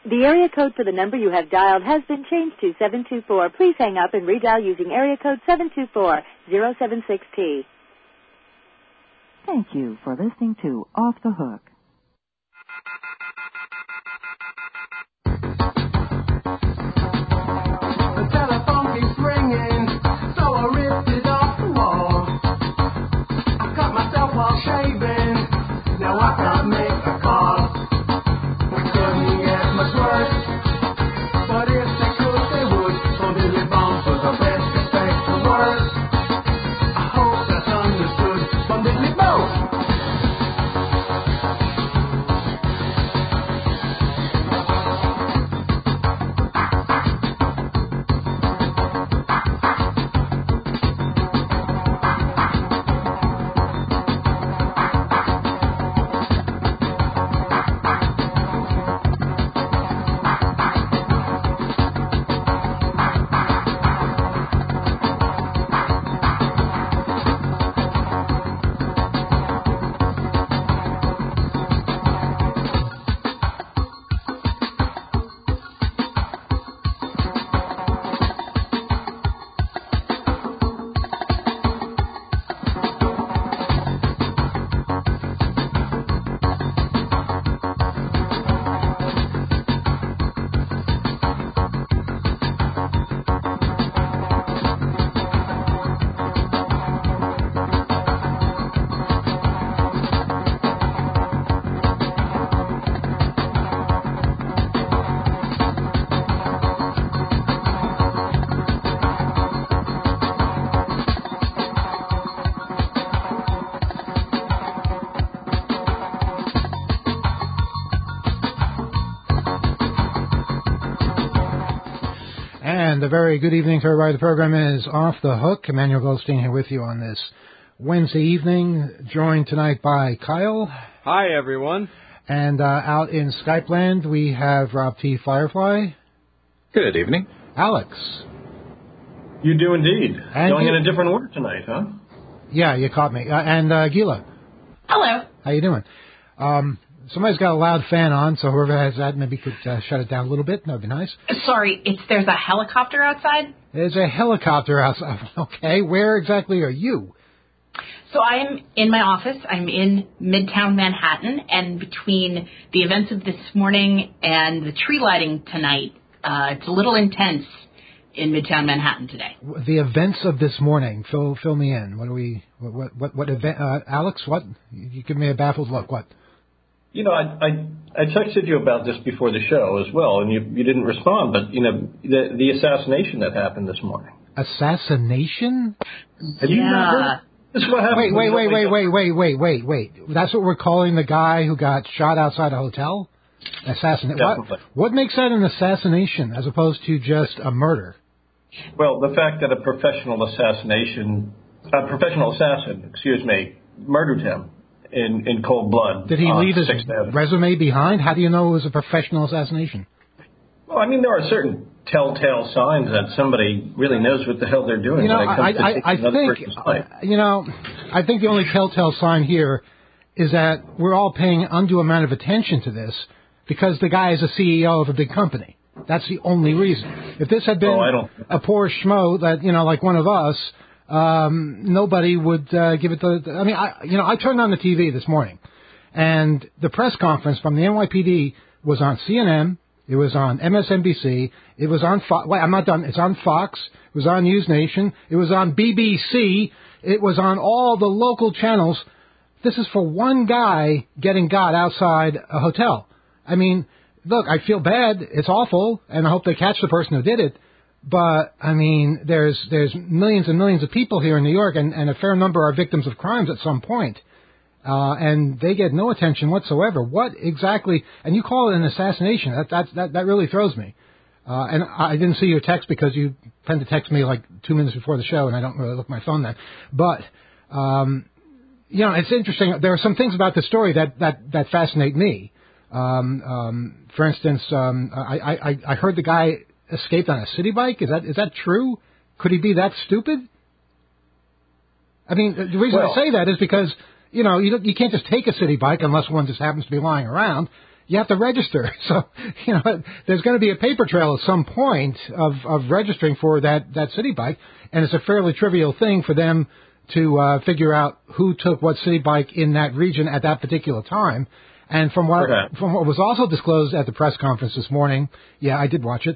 The area code for the number you have dialed has been changed to 724. Please hang up and redial using area code 724-076T. Thank you for listening to Off the Hook. The telephone keeps ringing, so I ripped it off the wall. I cut myself while shaving, now I can't make a call. We couldn't get much worse, but if they could, they would. So Billy Bones was the best respect the word. I hope that's understood from Billy Bones. And a very good evening to everybody. The program is Off the Hook. Emmanuel Goldstein here with you on this Wednesday evening, joined tonight by Kyle. Hi, everyone. And out in Skype land, we have Rob T. Firefly. Good evening. Alex. You do indeed. And going in a different order tonight, huh? Yeah, you caught me. And Gila. Hello. How you doing? Somebody's got a loud fan on, so whoever has that maybe could shut it down a little bit. That would be nice. Sorry, there's a helicopter outside? There's a helicopter outside. Okay, where exactly are you? So I'm in my office. I'm in Midtown Manhattan, and between the events of this morning and the tree lighting tonight, it's a little intense in Midtown Manhattan today. The events of this morning. Fill me in. What event? Alex, what? You give me a baffled look. What? You know, I texted you about this before the show as well, and you didn't respond. But you know, the assassination that happened this morning. Assassination? Have you not heard? This is what happened. Wait. That's what we're calling the guy who got shot outside a hotel? Assassination. What makes that an assassination as opposed to just a murder? Well, the fact that a professional assassin, murdered him in cold blood. Did he leave his resume behind? How do you know it was a professional assassination? Well, I mean, there are certain telltale signs that somebody really knows what the hell they're doing. You know, I think the only telltale sign here is that we're all paying undue amount of attention to this because the guy is a CEO of a big company. That's the only reason. If this had been a poor schmo that, you know, like one of us, nobody would give it the... I mean, I turned on the TV this morning, and the press conference from the NYPD was on CNN, it was on MSNBC, it was on Fox... Wait, I'm not done. It's on Fox, it was on News Nation, it was on BBC, it was on all the local channels. This is for one guy getting got outside a hotel. I mean, look, I feel bad. It's awful, and I hope they catch the person who did it. But, I mean, there's millions and millions of people here in New York, and a fair number are victims of crimes at some point. And they get no attention whatsoever. What exactly... And you call it an assassination. That really throws me. And I didn't see your text because you tend to text me like 2 minutes before the show, and I don't really look at my phone then. But... you know, it's interesting. There are some things about the story that fascinate me. For instance, I heard the guy escaped on a city bike. Is that true? Could he be that stupid? I mean, the reason I say that is because, you know, you can't just take a city bike unless one just happens to be lying around. you have to register. So, there's going to be a paper trail at some point of registering for that city bike, and it's a fairly trivial thing for them to figure out who took what city bike in that region at that particular time. And from what was also disclosed at the press conference this morning, yeah, I did watch it.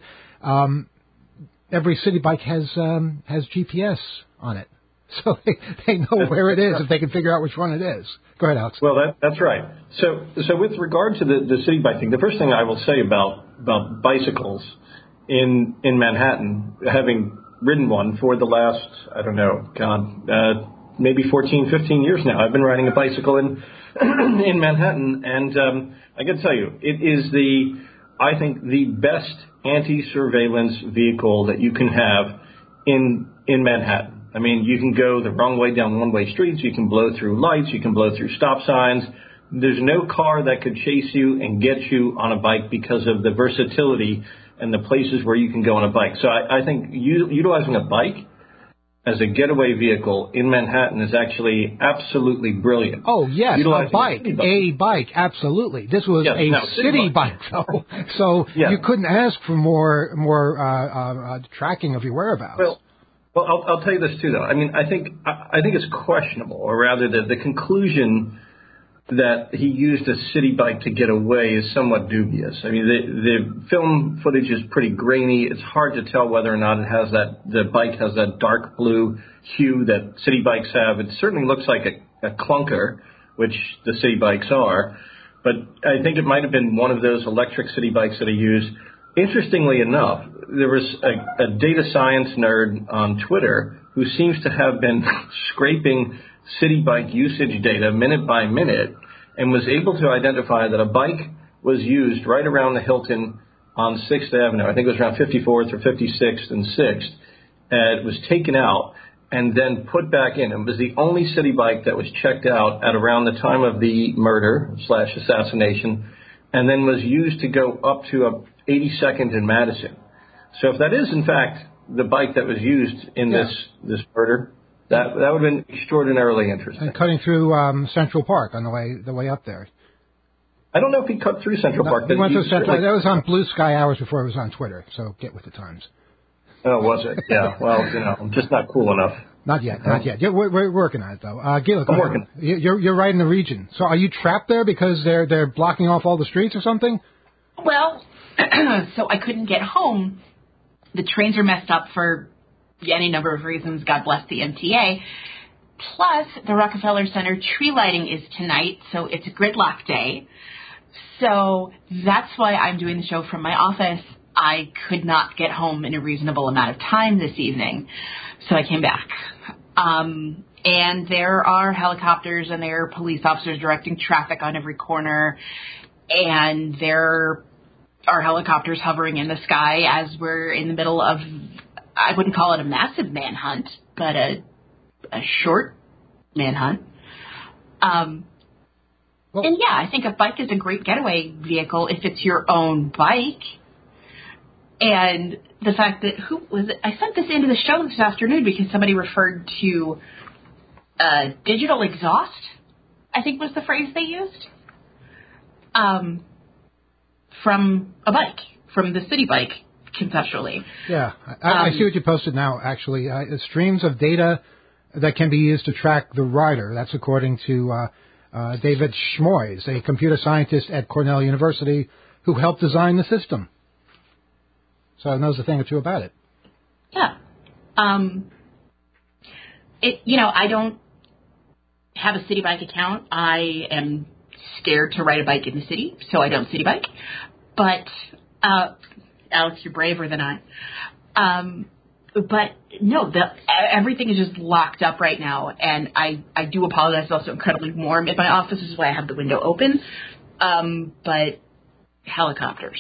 Every city bike has GPS on it, so they know where it is if they can figure out which one it is. Go ahead, Alex. Well, that's right. So with regard to the city bike thing, the first thing I will say about bicycles in Manhattan, having ridden one for the last, I don't know, maybe 14, 15 years now. I've been riding a bicycle in Manhattan, and I can tell you, it is I think the best anti-surveillance vehicle that you can have in Manhattan. I mean, you can go the wrong way down one-way streets, you can blow through lights, you can blow through stop signs. There's no car that could chase you and get you on a bike because of the versatility and the places where you can go on a bike. So I think utilizing a bike as a getaway vehicle in Manhattan is actually absolutely brilliant. Oh, yes, a bike, absolutely. This was a city bike, though, so you couldn't ask for more tracking of your whereabouts. Well, I'll tell you this, too, though. I mean, I think it's questionable, or rather the conclusion that he used a city bike to get away is somewhat dubious. I mean, the film footage is pretty grainy. It's hard to tell whether or not the bike has that dark blue hue that city bikes have. It certainly looks like a clunker, which the city bikes are. But I think it might have been one of those electric city bikes that he used. Interestingly enough, there was a data science nerd on Twitter who seems to have been scraping city bike usage data minute by minute and was able to identify that a bike was used right around the Hilton on 6th Avenue. I think it was around 54th or 56th and 6th. And it was taken out and then put back in. It was the only city bike that was checked out at around the time of the murder/assassination, and then was used to go up to 82nd in Madison. So if that is, in fact, the bike that was used in this murder, that would have been extraordinarily interesting. And cutting through Central Park on the way up there. I don't know if he cut through Central Park. He went through Central. That was on Blue Sky Hours before it was on Twitter, so get with the times. Oh, was it? Yeah. Well, I'm just not cool enough. Not yet. Yeah, we're working on it, though. Gil, I'm working. You're right in the region. So are you trapped there because they're blocking off all the streets or something? Well, so I couldn't get home. The trains are messed up for any number of reasons. God bless the MTA. Plus, the Rockefeller Center tree lighting is tonight, so it's a gridlock day. So that's why I'm doing the show from my office. I could not get home in a reasonable amount of time this evening, so I came back. And there are helicopters and there are police officers directing traffic on every corner, and there are helicopters hovering in the sky as we're in the middle of, I wouldn't call it a massive manhunt, but a short manhunt. And yeah, I think a bike is a great getaway vehicle if it's your own bike. And the fact that, I sent this into the show this afternoon because somebody referred to digital exhaust, I think was the phrase they used, from a bike, from the city bike, conceptually. Yeah, I see what you posted now, actually. Streams of data that can be used to track the rider. That's according to David Schmoys, a computer scientist at Cornell University who helped design the system. So knows a thing or two about it. Yeah. I don't have a city bike account. I am scared to ride a bike in the city, so I don't city bike. But, Alex, you're braver than I. But no, everything is just locked up right now, and I do apologize. It's also incredibly warm in my office, which is why I have the window open. But helicopters.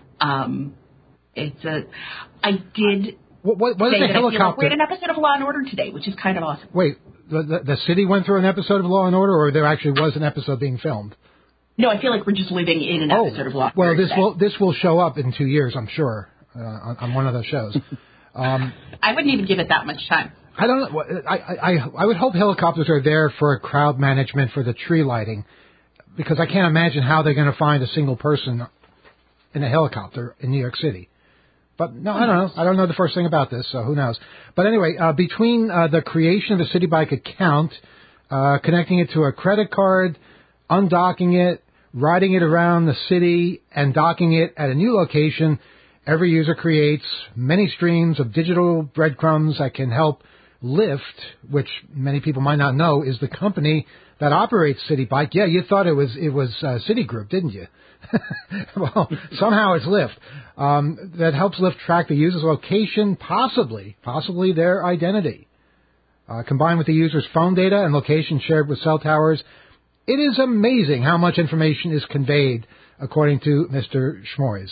I did. What is a helicopter? We had an episode of Law and Order today, which is kind of awesome. Wait, the city went through an episode of Law and Order, or there actually was an episode being filmed? No, I feel like we're just living in an episode of Law and Order. Well, this will show up in 2 years, I'm sure, on one of those shows. I wouldn't even give it that much time. I don't know. I would hope helicopters are there for crowd management for the tree lighting. because I can't imagine how they're going to find a single person in a helicopter in New York City. But no, I don't know. I don't know the first thing about this, so who knows. But anyway, between the creation of a Citi Bike account, connecting it to a credit card, undocking it, riding it around the city, and docking it at a new location, every user creates many streams of digital breadcrumbs that can help Lyft, which many people might not know is the company that operates Citi Bike. Yeah, you thought it was Citigroup, didn't you? Well, somehow it's Lyft. That helps Lyft track the user's location, possibly their identity. Combined with the user's phone data and location shared with cell towers, it is amazing how much information is conveyed, according to Mr. Schmoys.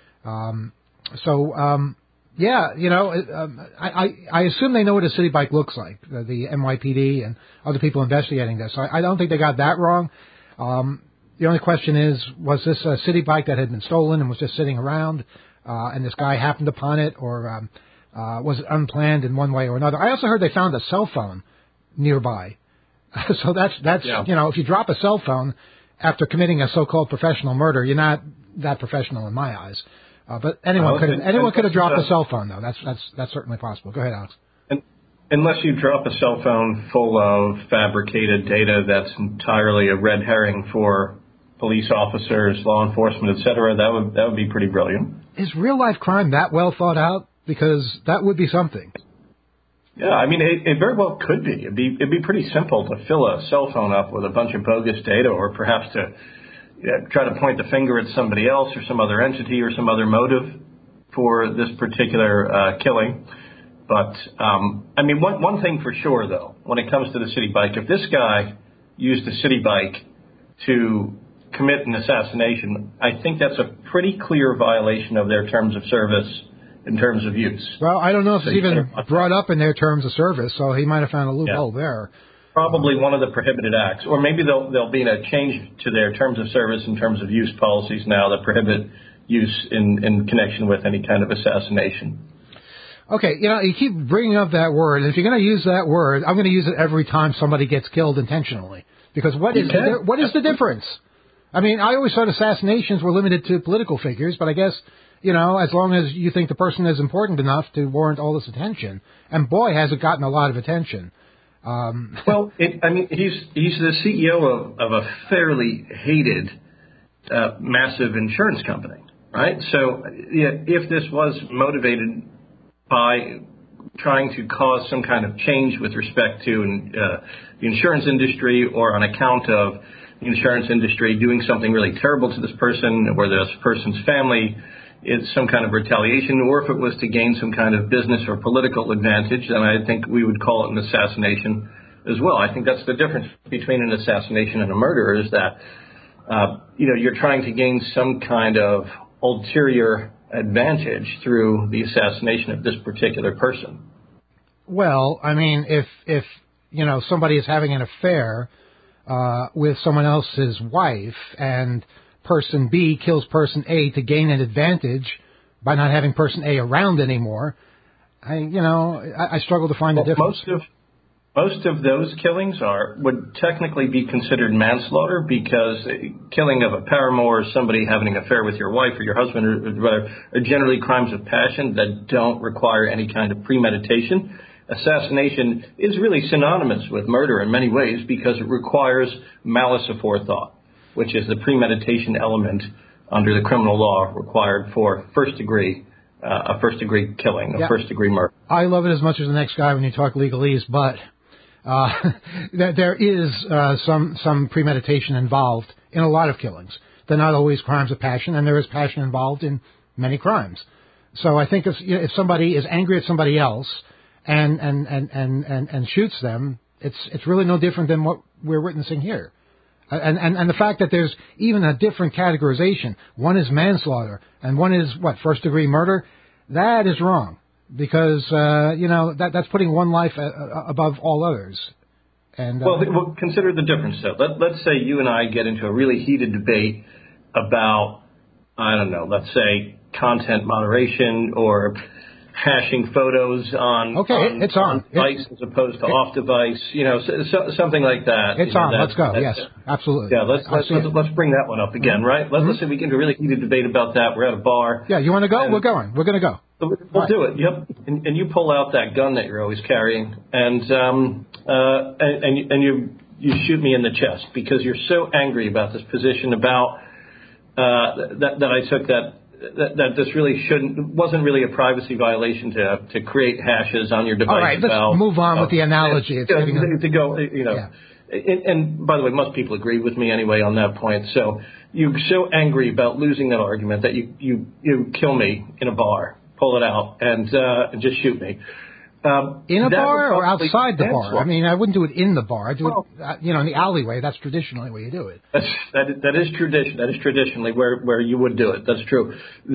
Yeah, you know, I assume they know what a Citi Bike looks like, the NYPD and other people investigating this. I don't think they got that wrong. The only question is, was this a Citi Bike that had been stolen and was just sitting around, and this guy happened upon it, or was it unplanned in one way or another? I also heard they found a cell phone nearby. So that's yeah. You know, if you drop a cell phone after committing a so-called professional murder, you're not that professional in my eyes. But anyone could have dropped a cell phone, though. That's certainly possible. Go ahead, Alex. Unless you drop a cell phone full of fabricated data that's entirely a red herring for police officers, law enforcement, et cetera, that would be pretty brilliant. Is real life crime that well thought out? Because that would be something. Yeah, I mean, it very well could be. It'd be pretty simple to fill a cell phone up with a bunch of bogus data, or perhaps to try to point the finger at somebody else or some other entity or some other motive for this particular killing. But, I mean, one thing for sure, though, when it comes to the Citi Bike, if this guy used a Citi Bike to commit an assassination, I think that's a pretty clear violation of their terms of service in terms of use. Well, I don't know if it's even brought up in their terms of service, so he might have found a loophole there. Probably one of the prohibited acts. Or maybe there'll be a change to their terms of service in terms of use policies now that prohibit use in connection with any kind of assassination. Okay, you know, you keep bringing up that word, and if you're going to use that word, I'm going to use it every time somebody gets killed intentionally. Because what is the difference? I mean, I always thought assassinations were limited to political figures, but I guess, you know, as long as you think the person is important enough to warrant all this attention, and boy, has it gotten a lot of attention. Well, I mean, he's the CEO of a fairly hated, massive insurance company, right? So if this was motivated by trying to cause some kind of change with respect to the insurance industry, or on account of the insurance industry doing something really terrible to this person or this person's family, it's some kind of retaliation, or if it was to gain some kind of business or political advantage, then I think we would call it an assassination as well. I think that's the difference between an assassination and a murder, is that, you're trying to gain some kind of ulterior advantage through the assassination of this particular person. Well, I mean, if somebody is having an affair with someone else's wife, and person B kills person A to gain an advantage by not having person A around anymore, I struggle to find the difference. Most of those killings would technically be considered manslaughter, because killing of a paramour, or somebody having an affair with your wife or your husband or whatever, are generally crimes of passion that don't require any kind of premeditation. Assassination is really synonymous with murder in many ways, because it requires malice aforethought, which is the premeditation element under the criminal law required for a first degree killing, a first degree murder. I love it as much as the next guy when you talk legalese, but there is some premeditation involved in a lot of killings. They're not always crimes of passion, and there is passion involved in many crimes. So I think if somebody is angry at somebody else and shoots them, it's really no different than what we're witnessing here. And the fact that there's even a different categorization, one is manslaughter and one is first degree murder, that is wrong, because that's putting one life above all others. And well, consider the difference though. Let's say you and I get into a really heated debate about, I don't know, let's say content moderation or hashing photos on device as opposed to off device, something like that. It's on. Let's go. Yes, absolutely. Yeah, let's bring that one up again, right? Let's say we get into a really heated debate about that. We're at a bar. Yeah, you want to go? We're going. We're going to go. We'll do it. Yep. And you pull out that gun that you're always carrying, and you shoot me in the chest because you're so angry about this position about that I took that this really wasn't really a privacy violation to create hashes on your device. All right, let's move on with the analogy. And by the way, most people agree with me anyway on that point. So you're so angry about losing that argument that you kill me in a bar, pull it out, and just shoot me. In a bar or outside the bar? I mean, I wouldn't do it in the bar. I'd do it, in the alleyway. That's traditionally where you do it. That is tradition. That is traditionally where you would do it. That's true.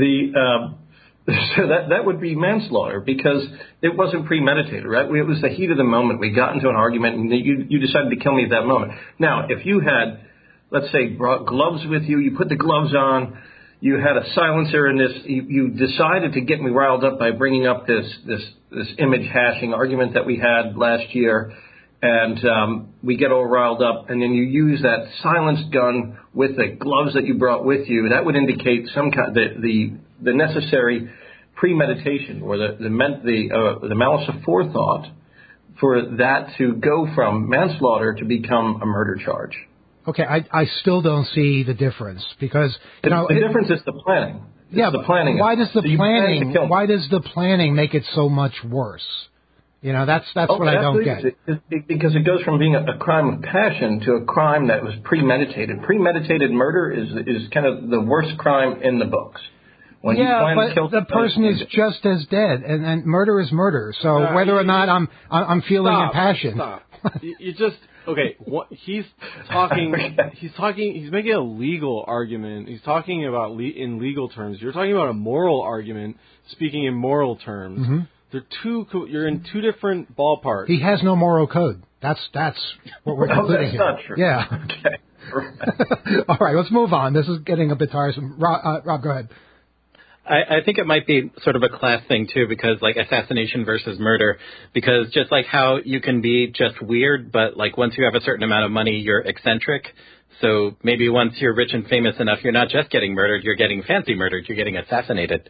So that would be manslaughter because it wasn't premeditated, right? It was the heat of the moment. We got into an argument, and you decided to kill me at that moment. Now, if you had, let's say, brought gloves with you, you put the gloves on, you had a silencer in this. You decided to get me riled up by bringing up this image hashing argument that we had last year, and we get all riled up, and then you use that silenced gun with the gloves that you brought with you. That would indicate some kind the necessary premeditation or the malice of forethought for that to go from manslaughter to become a murder charge. Okay, I still don't see the difference because the difference is the planning. The planning. Why does the planning make it so much worse? That's what I don't get. Because it goes from being a crime of passion to a crime that was premeditated. Premeditated murder is kind of the worst crime in the books. When you plan to kill the person is just as dead, and murder is murder. So whether or not I'm feeling impassioned. Stop. You just. Okay, he's talking. He's making a legal argument. He's talking about in legal terms. You're talking about a moral argument, speaking in moral terms. Mm-hmm. You're in two different ballparks. He has no moral code. That's what we're concluding here. That's not true. Yeah. Okay. All right, let's move on. This is getting a bit tiresome. Rob, go ahead. I think it might be sort of a class thing, too, because, assassination versus murder, because just like how you can be just weird, but, once you have a certain amount of money, you're eccentric. So maybe once you're rich and famous enough, you're not just getting murdered, you're getting fancy murdered, you're getting assassinated.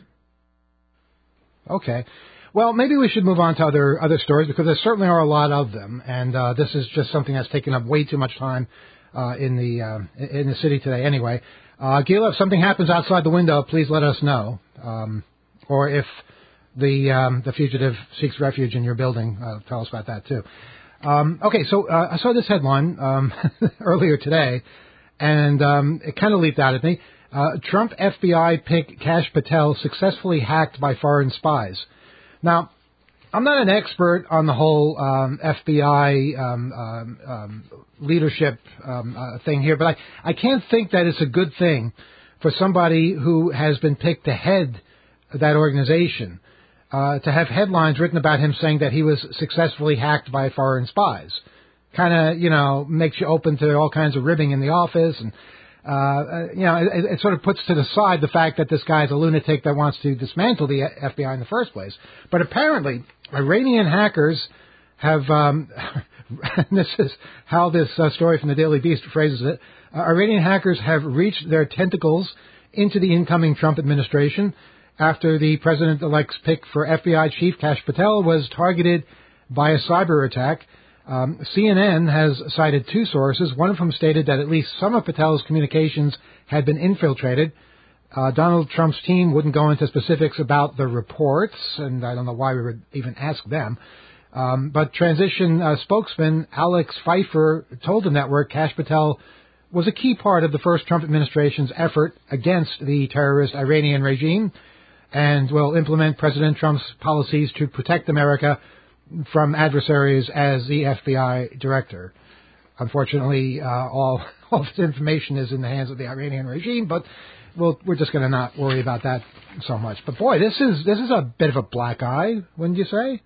Okay. Well, maybe we should move on to other stories, because there certainly are a lot of them, and this is just something that's taken up way too much time in the city today anyway. Gila, if something happens outside the window, please let us know. Or if the fugitive seeks refuge in your building, tell us about that too. Okay, so I saw this headline earlier today, and it kind of leaped out at me. Trump FBI pick Kash Patel successfully hacked by foreign spies. Now, I'm not an expert on the whole FBI leadership thing here, but I can't think that it's a good thing for somebody who has been picked to head that organization to have headlines written about him saying that he was successfully hacked by foreign spies. Kind of, makes you open to all kinds of ribbing in the office, and it sort of puts to the side the fact that this guy's a lunatic that wants to dismantle the FBI in the first place. But apparently, Iranian hackers have, this is how this story from the Daily Beast phrases it, Iranian hackers have reached their tentacles into the incoming Trump administration after the president-elect's pick for FBI chief Kash Patel was targeted by a cyber attack. CNN has cited two sources. One of them stated that at least some of Patel's communications had been infiltrated. Donald Trump's team wouldn't go into specifics about the reports, and I don't know why we would even ask them. But transition spokesman Alex Pfeiffer told the network Kash Patel was a key part of the first Trump administration's effort against the terrorist Iranian regime and will implement President Trump's policies to protect America from adversaries as the FBI director. Unfortunately, all this information is in the hands of the Iranian regime, but we're just going to not worry about that so much. But boy, this is a bit of a black eye, wouldn't you say?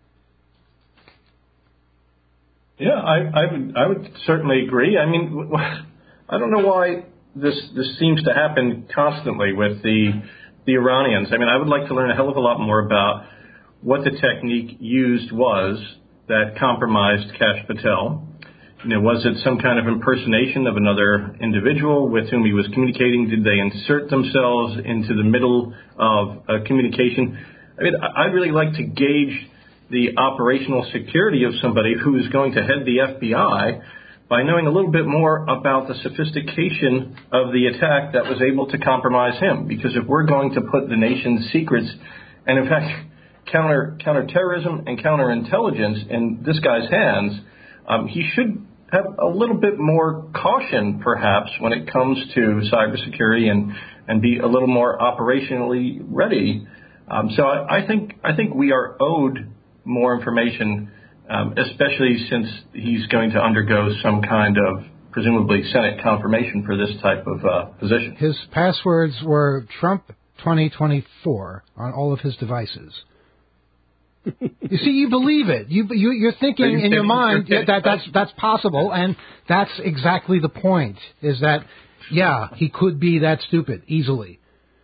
Yeah, I would certainly agree. I mean, I don't know why this seems to happen constantly with the Iranians. I mean, I would like to learn a hell of a lot more about what the technique used was that compromised Kash Patel. Was it some kind of impersonation of another individual with whom he was communicating? Did they insert themselves into the middle of a communication? I mean, I'd really like to gauge the operational security of somebody who is going to head the FBI by knowing a little bit more about the sophistication of the attack that was able to compromise him. Because if we're going to put the nation's secrets and, in fact, counterterrorism and counterintelligence in this guy's hands, he should have a little bit more caution, perhaps, when it comes to cybersecurity and be a little more operationally ready. So I think we are owed more information, especially since he's going to undergo some kind of, presumably, Senate confirmation for this type of position. His passwords were Trump 2024 on all of his devices. You see, you believe it. You're thinking in your mind that's possible, and that's exactly the point, is that, yeah, he could be that stupid easily.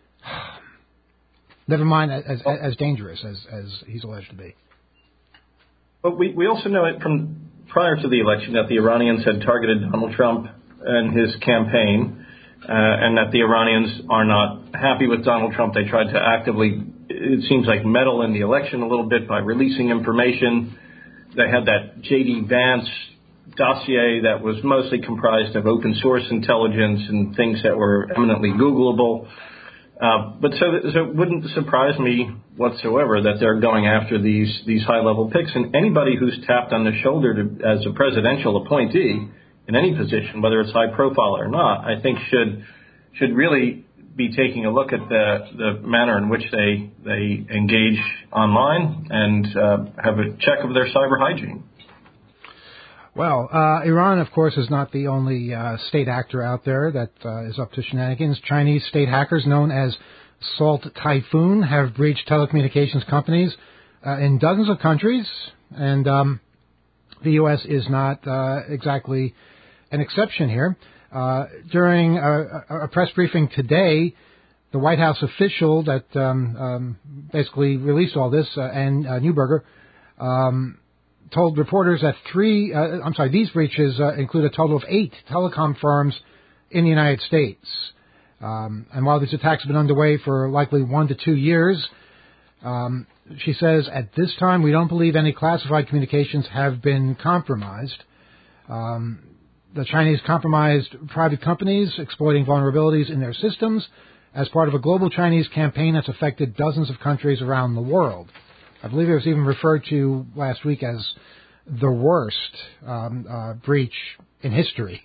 Never mind as dangerous as he's alleged to be. But we also know it from prior to the election that the Iranians had targeted Donald Trump and his campaign, and that the Iranians are not happy with Donald Trump. They tried to actively, it seems like, meddle in the election a little bit by releasing information. They had that J.D. Vance dossier that was mostly comprised of open source intelligence and things that were eminently Googleable. But so it wouldn't surprise me whatsoever that they're going after these high-level picks. And anybody who's tapped on the shoulder as a presidential appointee in any position, whether it's high profile or not, I think should really be taking a look at the manner in which they engage online and have a check of their cyber hygiene. Well, Iran, of course, is not the only state actor out there that is up to shenanigans. Chinese state hackers known as Salt Typhoon have breached telecommunications companies in dozens of countries, and the U.S. is not exactly an exception here. During a press briefing today, the White House official that basically released all this, Ann Neuberger, told reporters that these breaches include a total of 8 telecom firms in the United States. And while these attacks have been underway for likely 1 to 2 years, she says, at this time, we don't believe any classified communications have been compromised. The Chinese compromised private companies exploiting vulnerabilities in their systems as part of a global Chinese campaign that's affected dozens of countries around the world. I believe it was even referred to last week as the worst breach in history.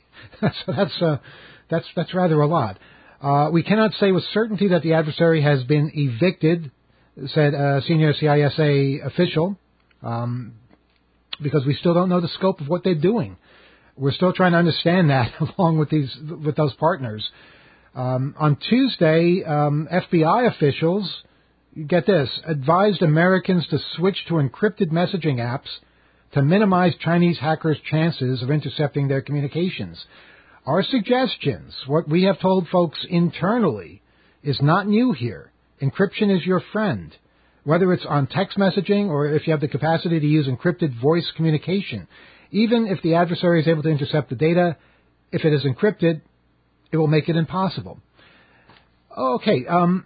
That's rather a lot. We cannot say with certainty that the adversary has been evicted, said a senior CISA official, because we still don't know the scope of what they're doing. We're still trying to understand that along with those partners. On Tuesday, FBI officials, get this, advised Americans to switch to encrypted messaging apps to minimize Chinese hackers' chances of intercepting their communications. Our suggestions, what we have told folks internally, is not new here. Encryption is your friend, whether it's on text messaging or if you have the capacity to use encrypted voice communication. Even if the adversary is able to intercept the data, if it is encrypted, it will make it impossible. Okay,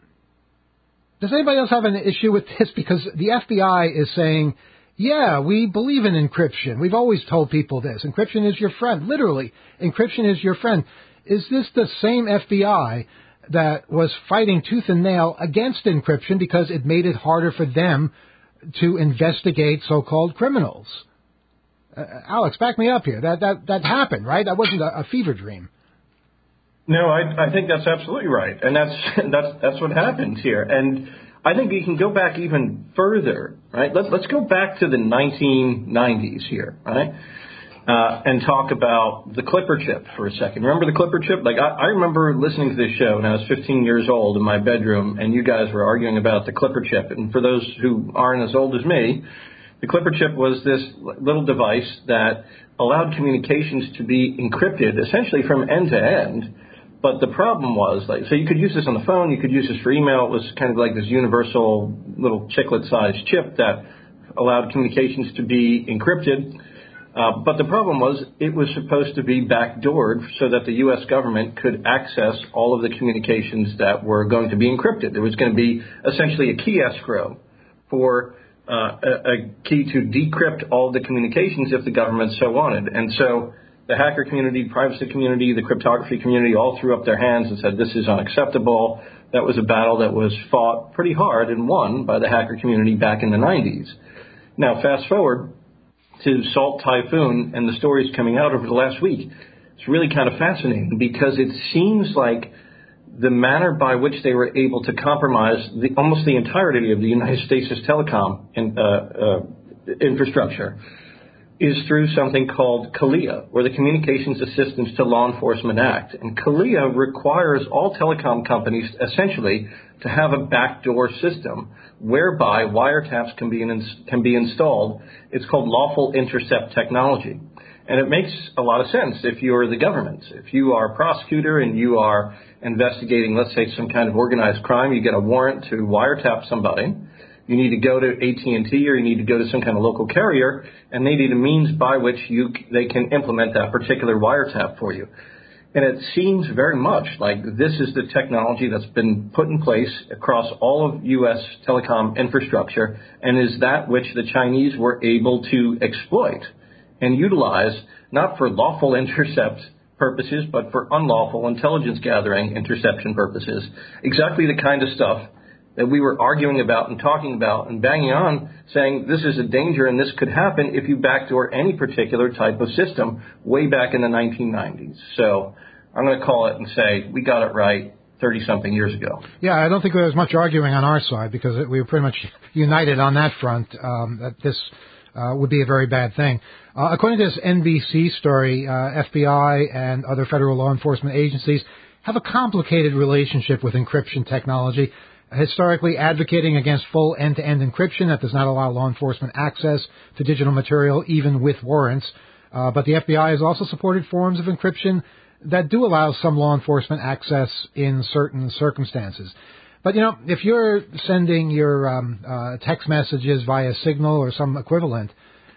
does anybody else have an issue with this? Because the FBI is saying, yeah, we believe in encryption. We've always told people this. Encryption is your friend. Literally, encryption is your friend. Is this the same FBI that was fighting tooth and nail against encryption because it made it harder for them to investigate so-called criminals? Alex, back me up here. That happened, right? That wasn't a fever dream. No, I think that's absolutely right, and that's what happened here. And I think we can go back even further, right? Let's go back to the 1990s here, right? And talk about the Clipper chip for a second. Remember the Clipper chip? Like I remember listening to this show when I was 15 years old in my bedroom, and you guys were arguing about the Clipper chip. And for those who aren't as old as me, the Clipper chip was this little device that allowed communications to be encrypted essentially from end to end, But the problem was, so you could use this on the phone, you could use this for email. It was kind of like this universal little chiclet-sized chip that allowed communications to be encrypted. But the problem was it was supposed to be backdoored so that the U.S. government could access all of the communications that were going to be encrypted. There was going to be essentially a key escrow for a key to decrypt all of the communications if the government so wanted. And so the hacker community, privacy community, the cryptography community all threw up their hands and said this is unacceptable. That was a battle that was fought pretty hard and won by the hacker community back in the 90s. Now, fast forward to Salt Typhoon and the stories coming out over the last week. It's really kind of fascinating because it seems like the manner by which they were able to compromise almost the entirety of the United States' telecom infrastructure is through something called CALEA, or the Communications Assistance to Law Enforcement Act. And CALEA requires all telecom companies essentially to have a backdoor system whereby wiretaps can be installed. It's called lawful intercept technology. And it makes a lot of sense if you're the government. If you are a prosecutor and you are investigating, let's say, some kind of organized crime, you get a warrant to wiretap somebody. You need to go to AT&T or you need to go to some kind of local carrier, and they need a means by which they can implement that particular wiretap for you. And it seems very much like this is the technology that's been put in place across all of U.S. telecom infrastructure and is that which the Chinese were able to exploit and utilize, not for lawful intercept purposes, but for unlawful intelligence gathering interception purposes. Exactly the kind of stuff that we were arguing about and talking about and banging on, saying this is a danger and this could happen if you backdoor any particular type of system way back in the 1990s. So I'm going to call it and say we got it right 30-something years ago. Yeah, I don't think there was much arguing on our side because we were pretty much united on that front, that this would be a very bad thing. According to this NBC story, FBI and other federal law enforcement agencies have a complicated relationship with encryption technology, historically advocating against full end-to-end encryption that does not allow law enforcement access to digital material even with warrants. But the FBI has also supported forms of encryption that do allow some law enforcement access in certain circumstances. But, if you're sending your text messages via Signal or some equivalent,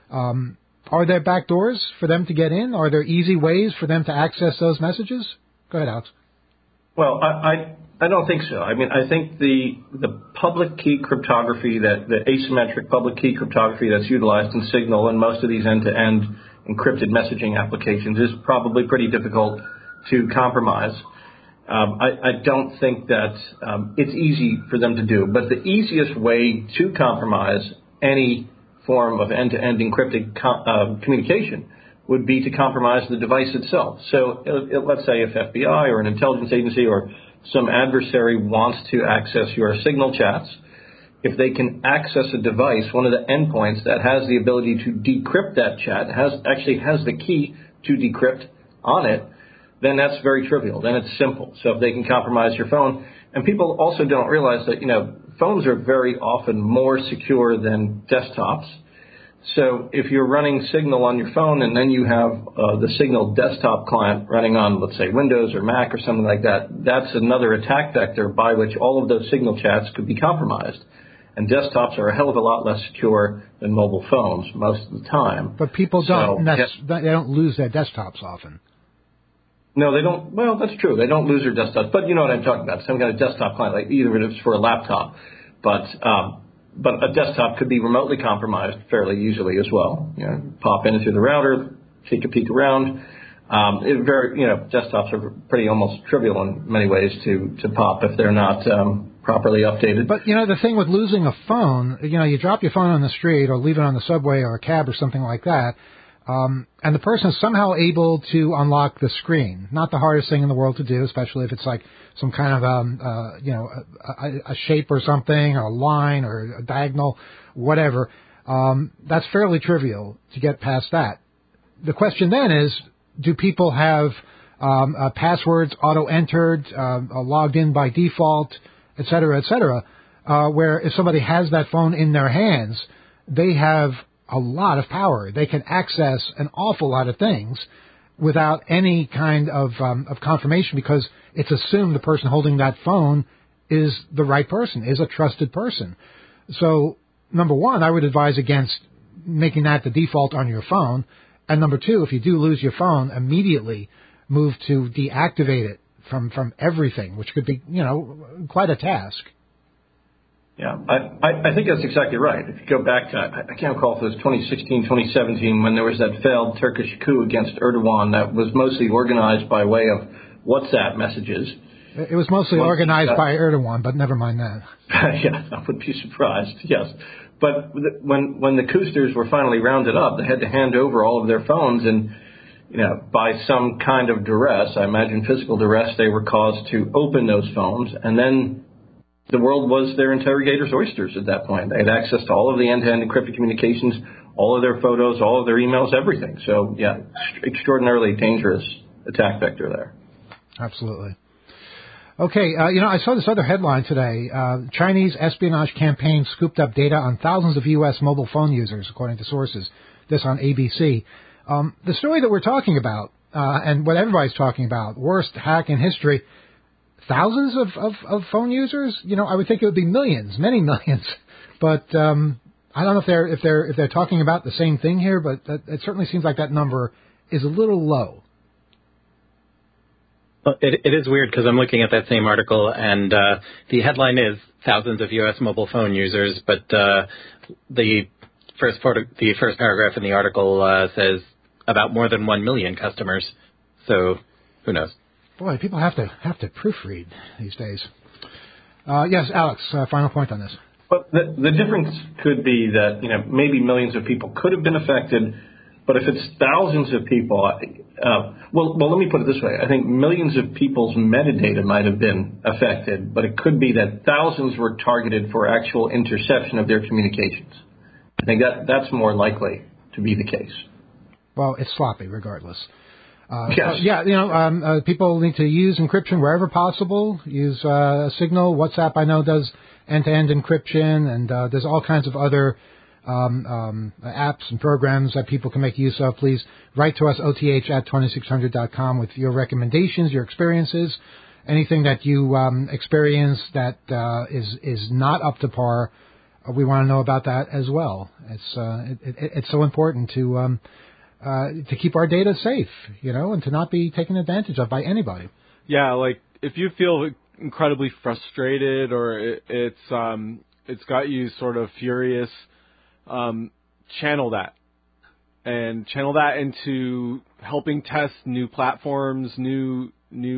are there backdoors for them to get in? Are there easy ways for them to access those messages? Go ahead, Alex. Well, I don't think so. I mean, I think the public key cryptography, the asymmetric public key cryptography that's utilized in Signal and most of these end-to-end encrypted messaging applications is probably pretty difficult to compromise. I don't think that it's easy for them to do. But the easiest way to compromise any form of end-to-end encrypted communication would be to compromise the device itself. So let's say if FBI or an intelligence agency or some adversary wants to access your Signal chats, if they can access a device, one of the endpoints that has the ability to decrypt that chat, actually has the key to decrypt on it, then that's very trivial. Then it's simple. So if they can compromise your phone, and people also don't realize that, phones are very often more secure than desktops. So if you're running Signal on your phone and then you have the Signal desktop client running on, let's say, Windows or Mac or something like that, that's another attack vector by which all of those Signal chats could be compromised. And desktops are a hell of a lot less secure than mobile phones most of the time. But people don't they don't lose their desktops often. No, they don't. Well, that's true. They don't lose their desktops. But you know what I'm talking about. Some kind of desktop client, like either it's for a laptop. But a desktop could be remotely compromised fairly easily as well. Pop in through the router, take a peek around. Desktops are pretty almost trivial in many ways to pop if they're not properly updated. But, the thing with losing a phone, you drop your phone on the street or leave it on the subway or a cab or something like that, and the person is somehow able to unlock the screen. Not the hardest thing in the world to do, especially if it's like some kind of, a shape or something, or a line or a diagonal, whatever. That's fairly trivial to get past that. The question then is, do people have passwords auto-entered, logged in by default, et cetera, where if somebody has that phone in their hands, they have a lot of power. They can access an awful lot of things, without any kind of confirmation, because it's assumed the person holding that phone is the right person, is a trusted person. So, number one, I would advise against making that the default on your phone. And number two, if you do lose your phone, immediately move to deactivate it from everything, which could be, quite a task. Yeah, I think that's exactly right. If you go back to, I can't recall if it was 2016, 2017, when there was that failed Turkish coup against Erdogan that was mostly organized by way of WhatsApp messages. It was mostly organized by Erdogan, but never mind that. Yeah, I would be surprised, yes. But when the cousters were finally rounded up, they had to hand over all of their phones, and by some kind of duress, I imagine physical duress, they were caused to open those phones, and then the world was their interrogators' oysters at that point. They had access to all of the end-to-end encrypted communications, all of their photos, all of their emails, everything. So, yeah, extraordinarily dangerous attack vector there. Absolutely. Okay, I saw this other headline today. Chinese espionage campaign scooped up data on thousands of U.S. mobile phone users, according to sources. This on ABC. The story that we're talking about, and what everybody's talking about, worst hack in history, thousands of phone users? I would think it would be millions, many millions. But I don't know if they're talking about the same thing here, but it certainly seems like that number is a little low. Well, it is weird because I'm looking at that same article, and the headline is thousands of U.S. mobile phone users, but the first paragraph in the article says about more than 1 million customers. So who knows? Boy, people have to proofread these days. Yes, Alex, final point on this. But the difference could be that maybe millions of people could have been affected, but if it's thousands of people, well, let me put it this way. I think millions of people's metadata might have been affected, but it could be that thousands were targeted for actual interception of their communications. I think that's more likely to be the case. Well, it's sloppy regardless. Yes. People need to use encryption wherever possible. Use Signal. WhatsApp, I know, does end-to-end encryption, and there's all kinds of other apps and programs that people can make use of. Please write to us, oth@2600.com, with your recommendations, your experiences, anything that you experience that is not up to par. We want to know about that as well. It's so important to keep our data safe, and to not be taken advantage of by anybody. Yeah, like if you feel incredibly frustrated or it's got you sort of furious, channel that into helping test new platforms, new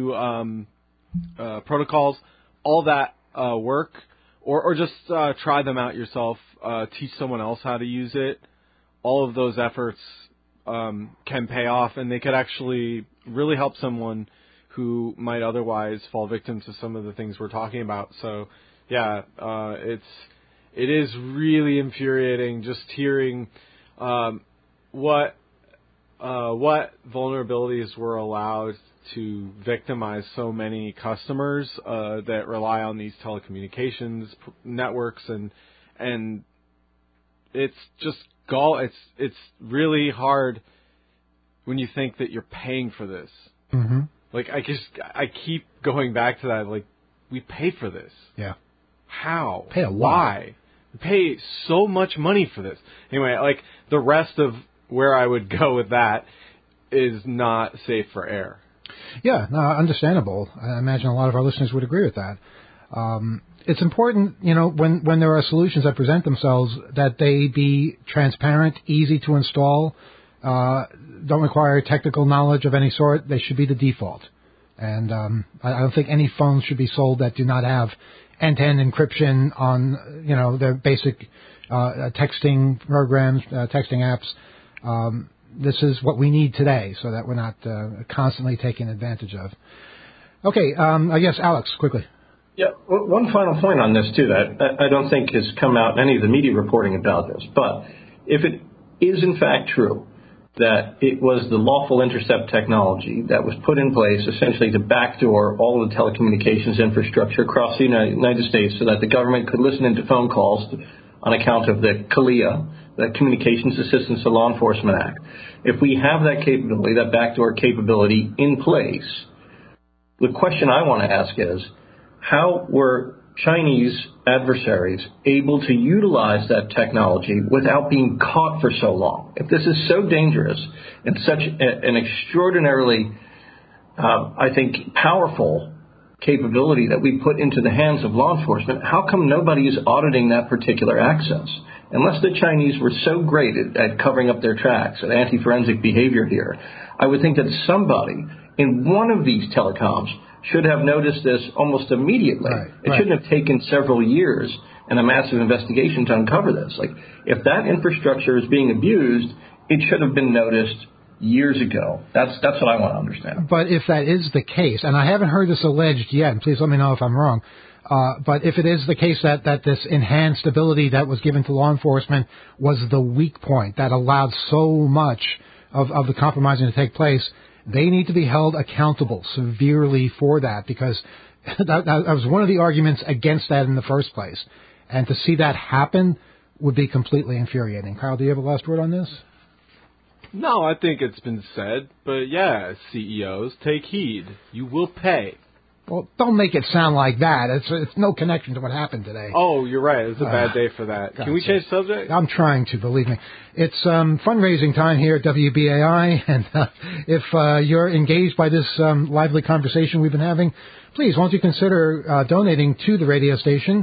protocols, all that work, or just try them out yourself, teach someone else how to use it. All of those efforts can pay off, and they could actually really help someone who might otherwise fall victim to some of the things we're talking about. So, yeah, it is really infuriating just hearing what vulnerabilities were allowed to victimize so many customers that rely on these telecommunications networks, and it's just it's really hard when you think that you're paying for this. Mm-hmm. Like I keep going back to that. Like, we pay for this. Yeah. How? Pay a lot. Why? We pay so much money for this. Anyway, like the rest of where I would go with that is not safe for air. Yeah, no, understandable. I imagine a lot of our listeners would agree with that. It's important, when there are solutions that present themselves, that they be transparent, easy to install, don't require technical knowledge of any sort. They should be the default. And I don't think any phones should be sold that do not have end-to-end encryption on, their basic texting programs, texting apps. This is what we need today so that we're not constantly taken advantage of. Okay, I guess, Alex, quickly. Yeah, one final point on this, too, that I don't think has come out in any of the media reporting about this. But if it is, in fact, true that it was the lawful intercept technology that was put in place essentially to backdoor all of the telecommunications infrastructure across the United States so that the government could listen into phone calls on account of the CALEA, the Communications Assistance to Law Enforcement Act. If we have that capability, that backdoor capability in place, the question I want to ask is, how were Chinese adversaries able to utilize that technology without being caught for so long? If this is so dangerous and such an extraordinarily, I think, powerful capability that we put into the hands of law enforcement, how come nobody is auditing that particular access? Unless the Chinese were so great at covering up their tracks, at anti-forensic behavior here, I would think that somebody in one of these telecoms should have noticed this almost immediately. It shouldn't have taken several years and a massive investigation to uncover this. Like, if that infrastructure is being abused, it should have been noticed years ago. That's what I want to understand. But if that is the case, and I haven't heard this alleged yet, and please let me know if I'm wrong, but if it is the case that this enhanced ability that was given to law enforcement was the weak point that allowed so much of the compromising to take place, they need to be held accountable severely for that, because that was one of the arguments against that in the first place. And to see that happen would be completely infuriating. Kyle, do you have a last word on this? No, I think it's been said. But yeah, CEOs, take heed. You will pay. Well, don't make it sound like that. It's no connection to what happened today. Oh, you're right. It's a bad day for that. Can we change subject? I'm trying to, believe me. It's fundraising time here at WBAI, and if you're engaged by this lively conversation we've been having, please, won't you consider donating to the radio station?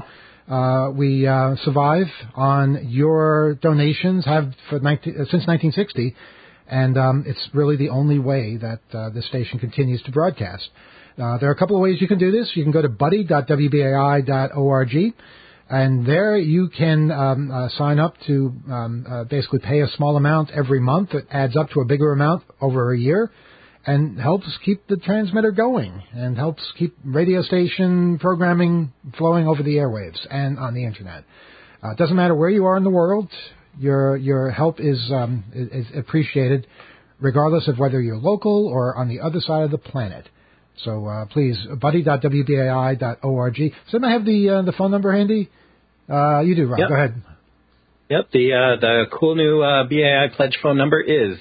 We survive on your donations, have since 1960, and it's really the only way that the station continues to broadcast. There are a couple of ways you can do this. You can go to buddy.wbai.org, and there you can sign up to basically pay a small amount every month. It adds up to a bigger amount over a year and helps keep the transmitter going and helps keep radio station programming flowing over the airwaves and on the Internet. It doesn't matter where you are in the world. Your help is appreciated regardless of whether you're local or on the other side of the planet. So please, buddy.wbai.org. Does anybody have the phone number handy? You do, Rob. Yep. Go ahead. Yep. The cool new BAI pledge phone number is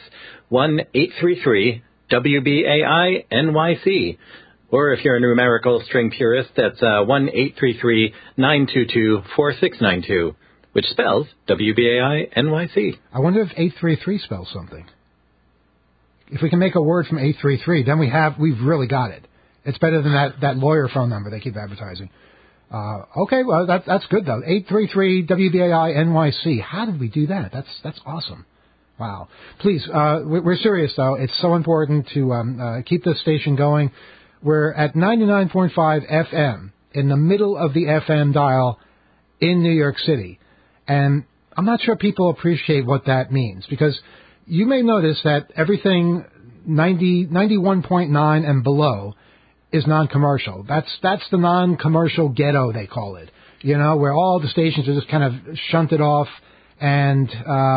1-833-WBAI-NYC. Or if you're a numerical string purist, that's 1-833-922-4692, which spells WBAI-NYC. I wonder if 833 spells something. If we can make a word from 833, then we've really got it. It's better than that lawyer phone number they keep advertising. Okay, well that's good though. 833-WBAI-NYC. How did we do that? That's awesome. Wow. Please, we're serious though. It's so important to keep this station going. We're at 99.5 FM in the middle of the FM dial in New York City, and I'm not sure people appreciate what that means, because you may notice that everything 91.9 and below is non-commercial. That's the non-commercial ghetto, they call it. You know, where all the stations are just kind of shunted off, and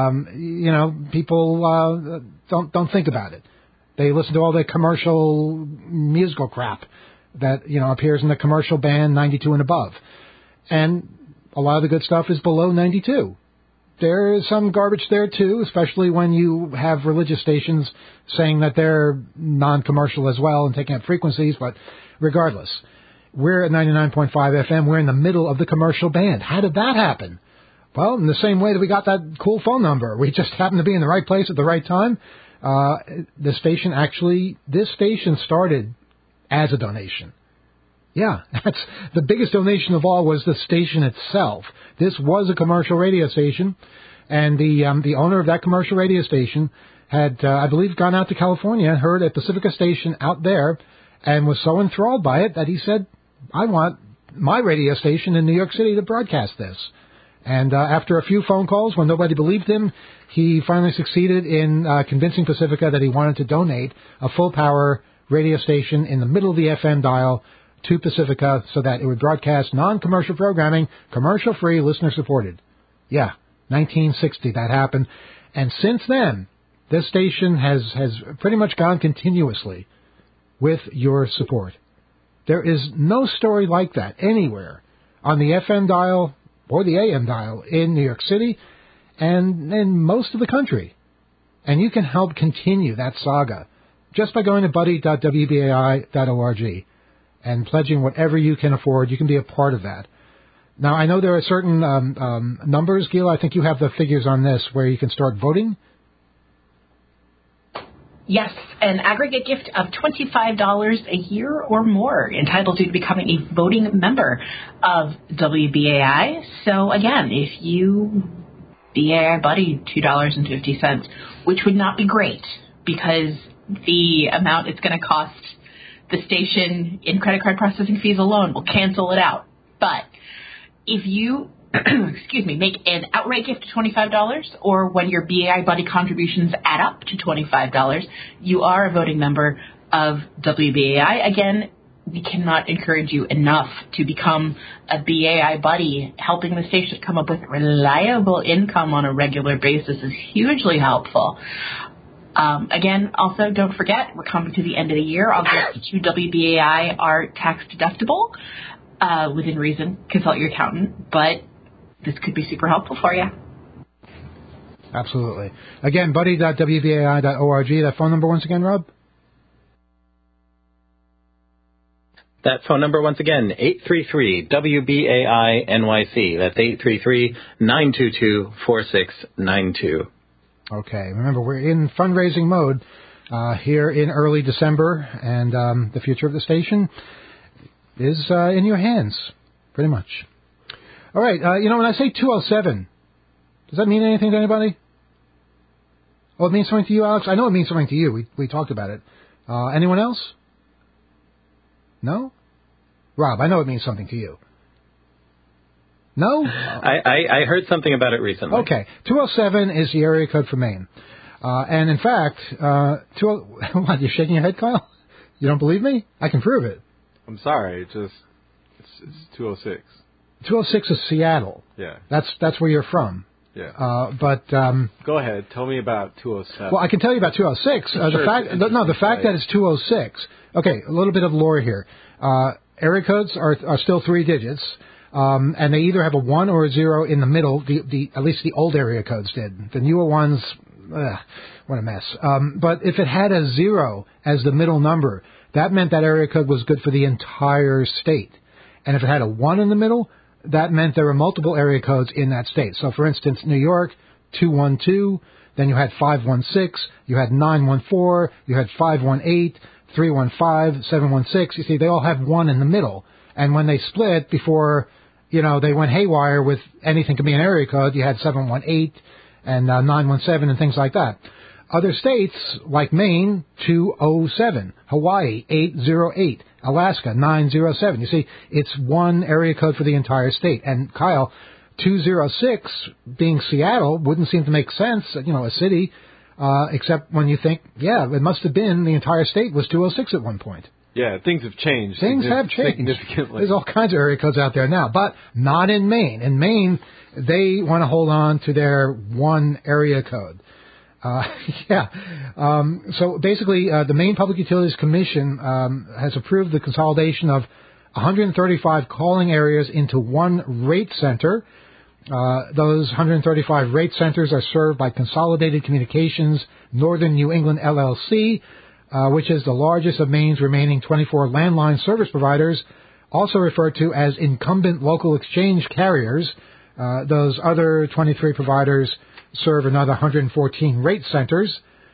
people don't think about it. They listen to all the commercial musical crap that appears in the commercial band 92 and above, and a lot of the good stuff is below 92. There is some garbage there, too, especially when you have religious stations saying that they're non-commercial as well and taking up frequencies. But regardless, we're at 99.5 FM. We're in the middle of the commercial band. How did that happen? Well, in the same way that we got that cool phone number. We just happened to be in the right place at the right time. This station started as a donation. Yeah, that's the biggest donation of all was the station itself. This was a commercial radio station, and the owner of that commercial radio station had, I believe, gone out to California, heard a Pacifica station out there, and was so enthralled by it that he said, I want my radio station in New York City to broadcast this. And after a few phone calls, when nobody believed him, he finally succeeded in convincing Pacifica that he wanted to donate a full-power radio station in the middle of the FM dial to Pacifica so that it would broadcast non-commercial programming, commercial-free, listener-supported. Yeah, 1960 that happened. And since then, this station has pretty much gone continuously with your support. There is no story like that anywhere on the FM dial or the AM dial in New York City and in most of the country. And you can help continue that saga just by going to buddy.wbai.org and pledging whatever you can afford. You can be a part of that. Now, I know there are certain numbers, Gil. I think you have the figures on this where you can start voting. Yes, an aggregate gift of $25 a year or more entitles you to becoming a voting member of WBAI. So again, if you BAI Buddy $2.50, which would not be great because the amount it's going to cost the station in credit card processing fees alone will cancel it out. But if you make an outright gift of $25, or when your BAI Buddy contributions add up to $25, you are a voting member of WBAI. Again, we cannot encourage you enough to become a BAI Buddy. Helping the station come up with reliable income on a regular basis is hugely helpful. Again, also, don't forget, we're coming to the end of the year. August to WBAI are tax deductible. Within reason, consult your accountant, but this could be super helpful for you. Absolutely. Again, buddy.wbai.org. That phone number once again, Rob? That phone number once again, 833-WBAI-NYC. That's 833-922-4692. Okay. Remember, we're in fundraising mode here in early December, and the future of the station is in your hands, pretty much. All right. When I say 207, does that mean anything to anybody? Oh, it means something to you, Alex? I know it means something to you. We talked about it. Anyone else? No? Rob, I know it means something to you. No? I heard something about it recently. Okay. 207 is the area code for Maine. And in fact, what, you're shaking your head, Kyle? You don't believe me? I can prove it. I'm sorry. It's 206. 206 is Seattle. Yeah. That's where you're from. Yeah. But go ahead. Tell me about 207. Well, I can tell you about 206. The fact that it's 206. Okay, a little bit of lore here. Area codes are still 3 digits, and they either have a 1 or a 0 in the middle. At least the old area codes did. The newer ones, what a mess. But if it had a 0 as the middle number, that meant that area code was good for the entire state. And if it had a 1 in the middle, that meant there were multiple area codes in that state. So, for instance, New York, 212, then you had 516, you had 914, you had 518, 315, 716. You see, they all have 1 in the middle. And when they split, before, they went haywire with anything could be an area code, you had 718 and 917 and things like that. Other states, like Maine, 207, Hawaii, 808, Alaska, 907. You see, it's 1 area code for the entire state. And, Kyle, 206, being Seattle, wouldn't seem to make sense, a city, except when you think, it must have been the entire state was 206 at one point. Yeah, things have changed. Things have changed significantly. There's all kinds of area codes out there now, but not in Maine. In Maine, they want to hold on to their 1 area code. So basically, the Maine Public Utilities Commission has approved the consolidation of 135 calling areas into 1 rate center. Those 135 rate centers are served by Consolidated Communications Northern New England LLC, which is the largest of Maine's remaining 24 landline service providers, also referred to as incumbent local exchange carriers. Those other 23 providers serve another 114 rate centers.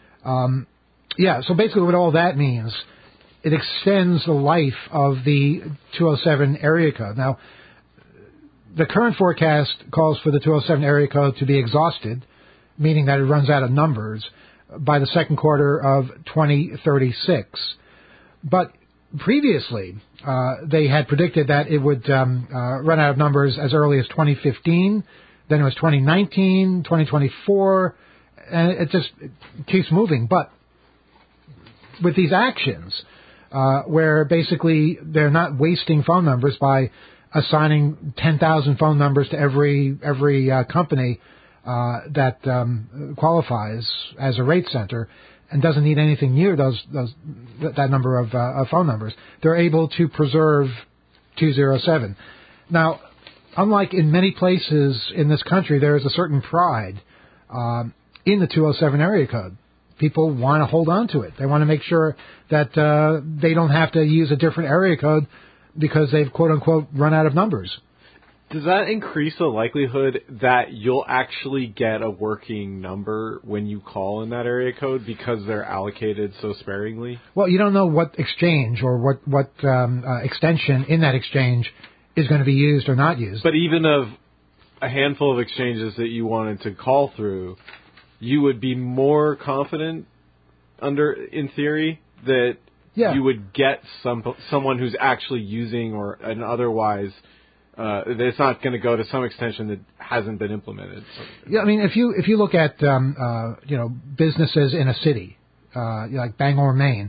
So basically what all that means, it extends the life of the 207 area code. Now, the current forecast calls for the 207 area code to be exhausted, meaning that it runs out of numbers by the second quarter of 2036. But previously, they had predicted that it would run out of numbers as early as 2015. Then it was 2019, 2024, and it keeps moving. But with these actions, where basically they're not wasting phone numbers by assigning 10,000 phone numbers to every company that qualifies as a rate center and doesn't need anything near that number of phone numbers, they're able to preserve 207. Now, unlike in many places in this country, there is a certain pride in the 207 area code. People want to hold on to it. They want to make sure that they don't have to use a different area code because they've, quote-unquote, run out of numbers. Does that increase the likelihood that you'll actually get a working number when you call in that area code because they're allocated so sparingly? Well, you don't know what exchange or what extension in that exchange is going to be used or not used. But even of a handful of exchanges that you wanted to call through, you would be more confident, in theory, that you would get someone who's actually using or an otherwise. It's not going to go to some extension that hasn't been implemented. Yeah, I mean, if you look at businesses in a city, like Bangor, Maine,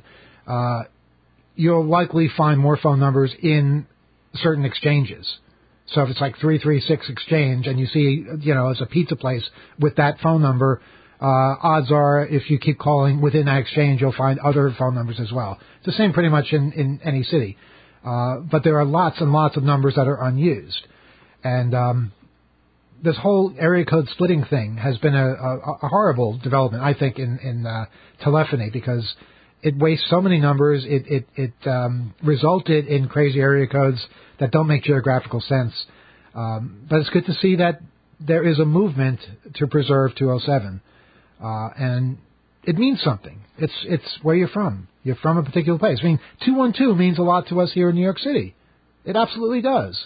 you'll likely find more phone numbers in certain exchanges. So if it's like 336 exchange, and you see, it's a pizza place with that phone number, odds are if you keep calling within that exchange, you'll find other phone numbers as well. It's the same pretty much in any city. But there are lots and lots of numbers that are unused. And this whole area code splitting thing has been a horrible development, I think, in telephony, because it wastes so many numbers. It resulted in crazy area codes that don't make geographical sense. But it's good to see that there is a movement to preserve 207. And it means something. It's where you're from. You're from a particular place. I mean, 212 means a lot to us here in New York City. It absolutely does.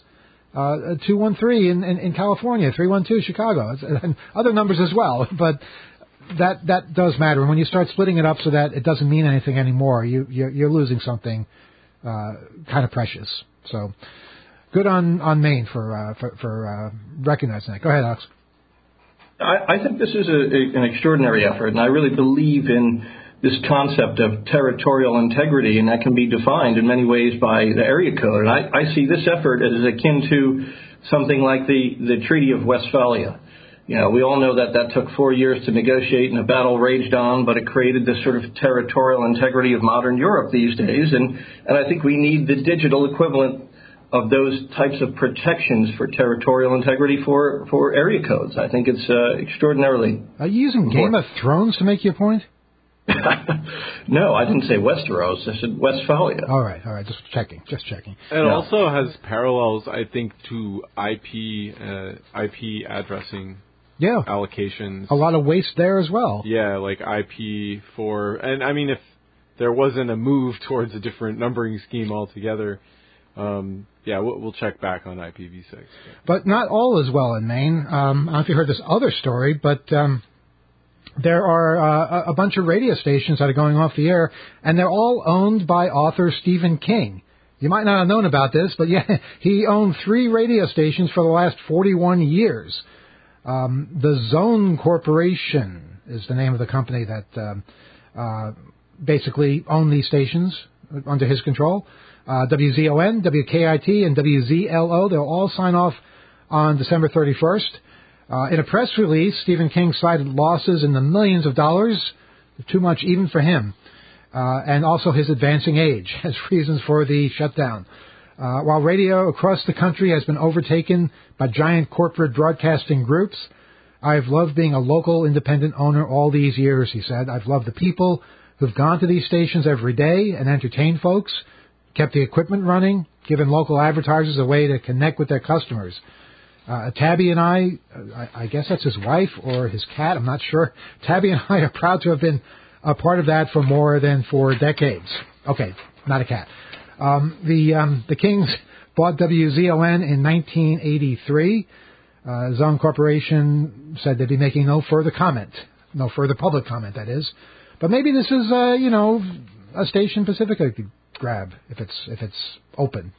213 in California, 312 Chicago, and other numbers as well. But that does matter. And when you start splitting it up so that it doesn't mean anything anymore, you're losing something kind of precious. So good on Maine for recognizing that. Go ahead, Alex. I think this is an extraordinary effort, and I really believe in this concept of territorial integrity, and that can be defined in many ways by the area code. And I see this effort as akin to something like the Treaty of Westphalia. We all know that took 4 years to negotiate and a battle raged on, but it created this sort of territorial integrity of modern Europe these days. And I think we need the digital equivalent of those types of protections for territorial integrity for area codes. I think it's extraordinarily Are you using important. Game of Thrones to make your point? No, I didn't say Westeros. I said Westphalia. All right. Just checking. It also has parallels, I think, to IP addressing allocations. A lot of waste there as well. Yeah, like IP for... And, I mean, if there wasn't a move towards a different numbering scheme altogether... we'll check back on IPv6. But not all is well in Maine. I don't know if you heard this other story, but there are a bunch of radio stations that are going off the air, and they're all owned by author Stephen King. You might not have known about this, but he owned 3 radio stations for the last 41 years. The Zone Corporation is the name of the company that basically owned these stations under his control. WZON, WKIT, and WZLO, they'll all sign off on December 31st. In a press release, Stephen King cited losses in the millions of dollars, too much even for him, and also his advancing age as reasons for the shutdown. While radio across the country has been overtaken by giant corporate broadcasting groups, I've loved being a local independent owner all these years, he said. I've loved the people who've gone to these stations every day and entertained folks, kept the equipment running, given local advertisers a way to connect with their customers. Tabby and I guess that's his wife or his cat, I'm not sure. Tabby and I are proud to have been a part of that for more than 4 decades. Okay, not a cat. The Kings bought WZON in 1983. Zone Corporation said they'd be making no further public comment, that is. But maybe this is, a station Pacifica could grab if it's open.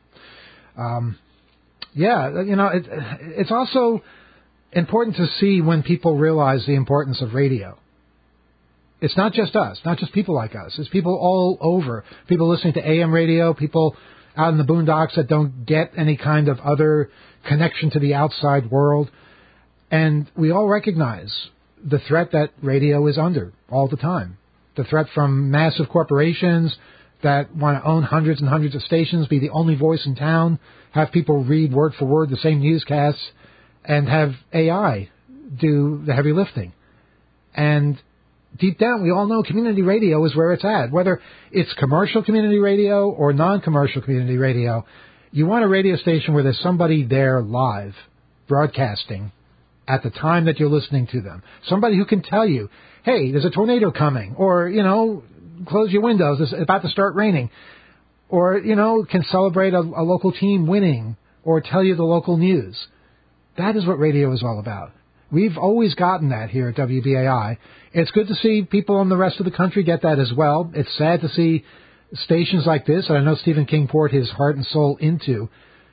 It's also important to see when people realize the importance of radio. It's not just us, not just people like us. It's people all over. People listening to AM radio, people out in the boondocks that don't get any kind of other connection to the outside world. And we all recognize the threat that radio is under all the time. The threat from massive corporations, that want to own hundreds and hundreds of stations, be the only voice in town, have people read word for word the same newscasts, and have AI do the heavy lifting. And deep down, we all know community radio is where it's at. Whether it's commercial community radio or non-commercial community radio, you want a radio station where there's somebody there live, broadcasting at the time that you're listening to them. Somebody who can tell you, hey, there's a tornado coming, or, close your windows, it's about to start raining, or, can celebrate a local team winning, or tell you the local news. That is what radio is all about. We've always gotten that here at WBAI. It's good to see people in the rest of the country get that as well. It's sad to see stations like this, and I know Stephen King poured his heart and soul into,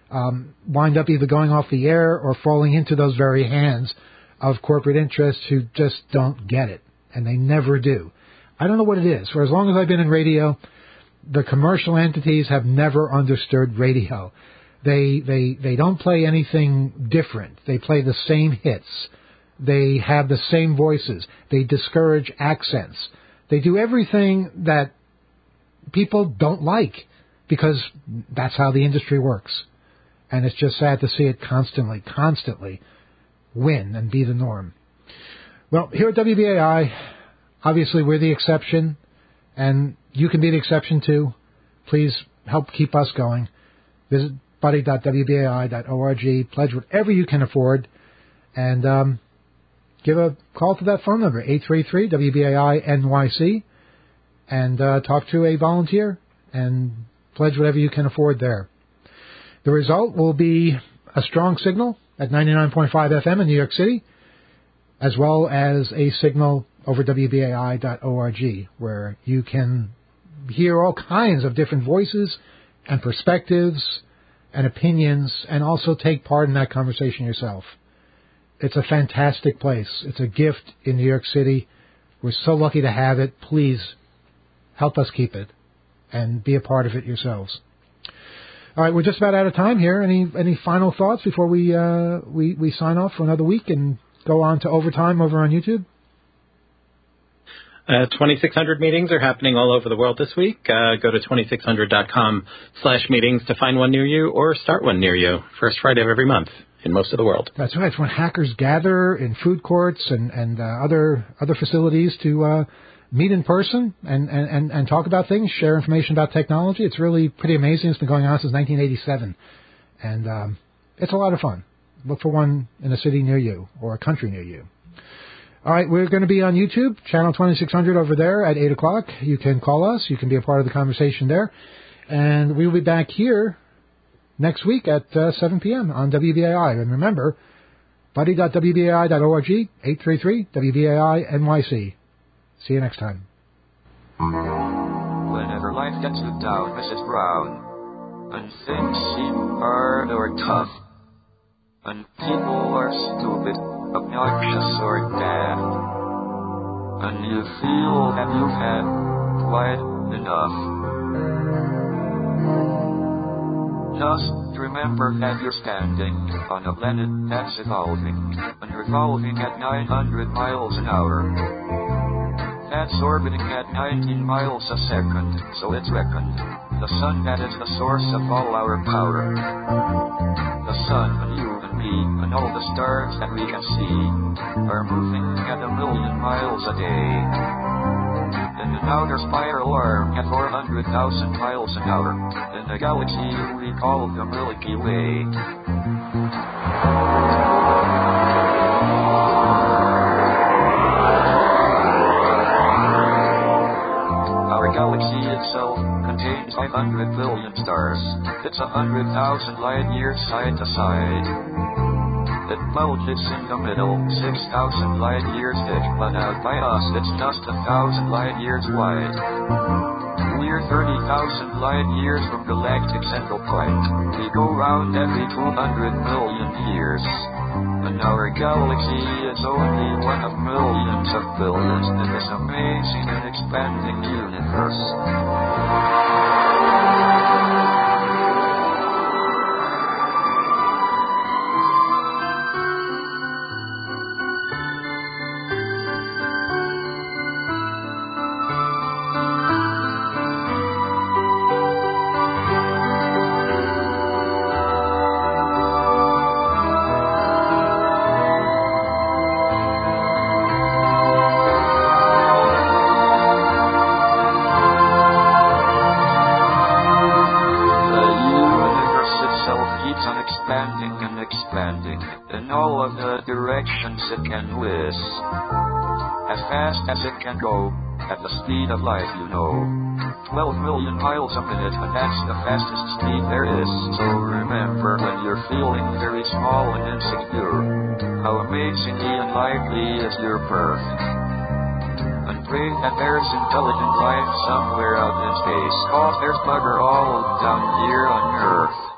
wind up either going off the air or falling into those very hands of corporate interests who just don't get it, and they never do. I don't know what it is. For as long as I've been in radio, the commercial entities have never understood radio. They don't play anything different. They play the same hits. They have the same voices. They discourage accents. They do everything that people don't like because that's how the industry works. And it's just sad to see it constantly win and be the norm. Well, here at WBAI, obviously we're the exception, and you can be the exception too. Please help keep us going. Visit buddy.wbai.org. Pledge whatever you can afford, and give a call to that phone number, 833-WBAI-NYC, and talk to a volunteer and pledge whatever you can afford there. The result will be a strong signal at 99.5 FM in New York City, as well as a signal over WBAI.org, where you can hear all kinds of different voices and perspectives and opinions, and also take part in that conversation yourself. It's a fantastic place. It's a gift in New York City. We're so lucky to have it. Please help us keep it and be a part of it yourselves. All right, we're just about out of time here. Any final thoughts before we sign off for another week and go on to overtime over on YouTube? 2600 meetings are happening all over the world this week. Go to 2600.com/meetings to find one near you or start one near you. First Friday of every month in most of the world. That's right. It's when hackers gather in food courts and other facilities to meet in person and talk about things, share information about technology. It's really pretty amazing. It's been going on since 1987. And it's a lot of fun. Look for one in a city near you or a country near you. All right, we're going to be on YouTube, channel 2600 over there at 8 o'clock. You can call us. You can be a part of the conversation there. And we will be back here next week at 7 p.m. on WBAI. And remember, buddy.wbai.org, 833-WBAI-NYC. See you next time. Whenever life gets you down, Mrs. Brown, and things seem hard or tough, and people are stupid, obnoxious or daft, and you feel that you've had quite enough. Just remember that you're standing on a planet that's evolving, and revolving at 900 miles an hour. That's orbiting at 19 miles a second, so it's reckoned. The sun that is the source of all our power. The sun and you and me and all the stars that we can see are moving at 1 million miles a day. In an outer spiral arm at 400,000 miles an hour, in a galaxy we call the Milky Way. Our galaxy itself contains 500 billion stars. It's 100,000 light years side to side. It bulges in the middle, 6,000 light years thick, but out by us it's just 1,000 light years wide. We're 30,000 light years from galactic central point. We go round every 200 million years. And our galaxy is only one of millions of billions in this amazing and expanding universe. expanding and expanding in all of the directions it can whiz. As fast as it can go, at the speed of light, 12 million miles a minute, and that's the fastest speed there is. So remember, when you're feeling very small and insecure, how amazingly unlikely is your birth. And pray that there's intelligent life somewhere out in space, 'cause there's bugger all down here on Earth.